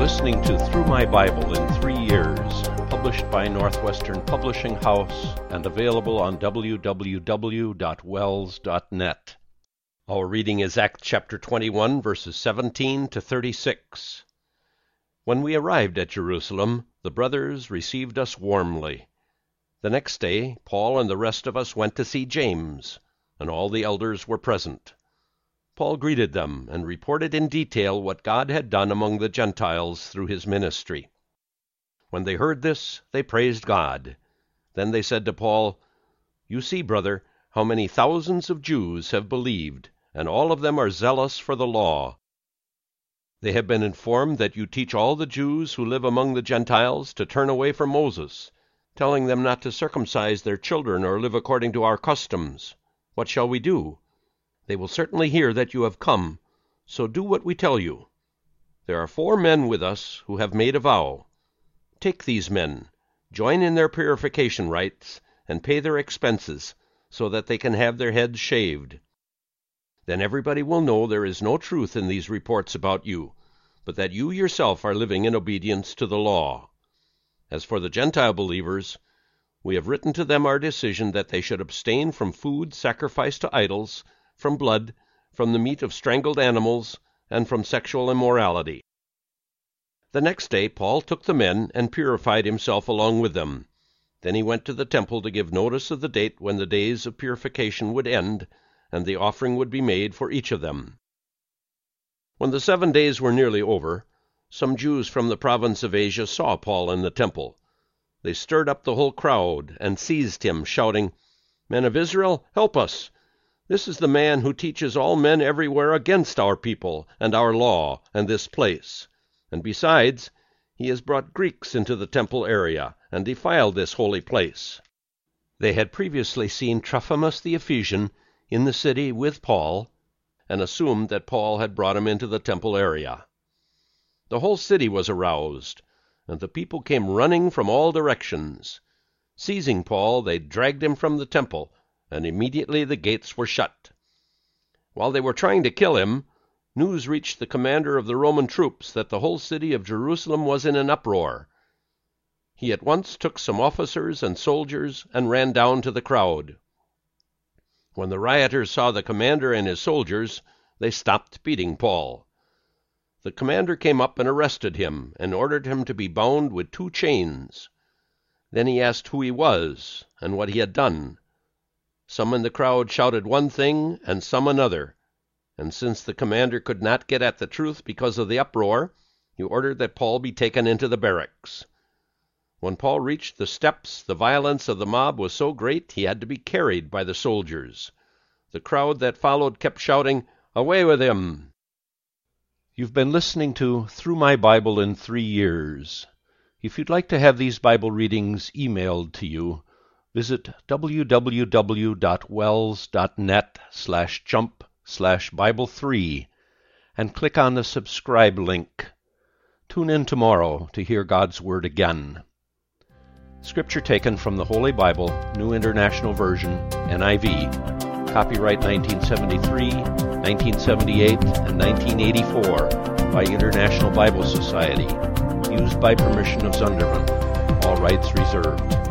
listening to Through My Bible in 3 Years, published by Northwestern Publishing House and available on www.wells.net. Our reading is Acts chapter 21, verses 17 to 36. When we arrived at Jerusalem, the brothers received us warmly. The next day, Paul and the rest of us went to see James, and all the elders were present. Paul greeted them and reported in detail what God had done among the Gentiles through his ministry. When they heard this, they praised God. Then they said to Paul, "You see, brother, how many thousands of Jews have believed, and all of them are zealous for the law. They have been informed that you teach all the Jews who live among the Gentiles to turn away from Moses, telling them not to circumcise their children or live according to our customs. What shall we do? They will certainly hear that you have come, so do what we tell you. There are 4 men with us who have made a vow. Take these men, join in their purification rites, and pay their expenses, so that they can have their heads shaved. Then everybody will know there is no truth in these reports about you, but that you yourself are living in obedience to the law. As for the Gentile believers, we have written to them our decision that they should abstain from food sacrificed to idols, from blood, from the meat of strangled animals, and from sexual immorality." The next day Paul took the men and purified himself along with them. Then he went to the temple to give notice of the date when the days of purification would end, and the offering would be made for each of them. When the 7 days were nearly over, some Jews from the province of Asia saw Paul in the temple. They stirred up the whole crowd and seized him, shouting, "Men of Israel, help us! This is the man who teaches all men everywhere against our people and our law and this place. And besides, he has brought Greeks into the temple area and defiled this holy place." They had previously seen Trophimus the Ephesian in the city with Paul, and assumed that Paul had brought him into the temple area. The whole city was aroused, and the people came running from all directions. Seizing Paul, they dragged him from the temple, and immediately the gates were shut. While they were trying to kill him, news reached the commander of the Roman troops that the whole city of Jerusalem was in an uproar. He at once took some officers and soldiers and ran down to the crowd. When the rioters saw the commander and his soldiers, they stopped beating Paul. The commander came up and arrested him, and ordered him to be bound with 2 chains. Then he asked who he was and what he had done. Some in the crowd shouted one thing and some another, and since the commander could not get at the truth because of the uproar, he ordered that Paul be taken into the barracks. When Paul reached the steps, the violence of the mob was so great he had to be carried by the soldiers. The crowd that followed kept shouting, "Away with him!" You've been listening to Through My Bible in 3 Years. If you'd like to have these Bible readings emailed to you, visit www.wells.net/jump/Bible3 and click on the subscribe link. Tune in tomorrow to hear God's Word again. Scripture taken from the Holy Bible, New International Version, NIV. Copyright 1973, 1978, and 1984 by International Bible Society. Used by permission of Zunderman. All rights reserved.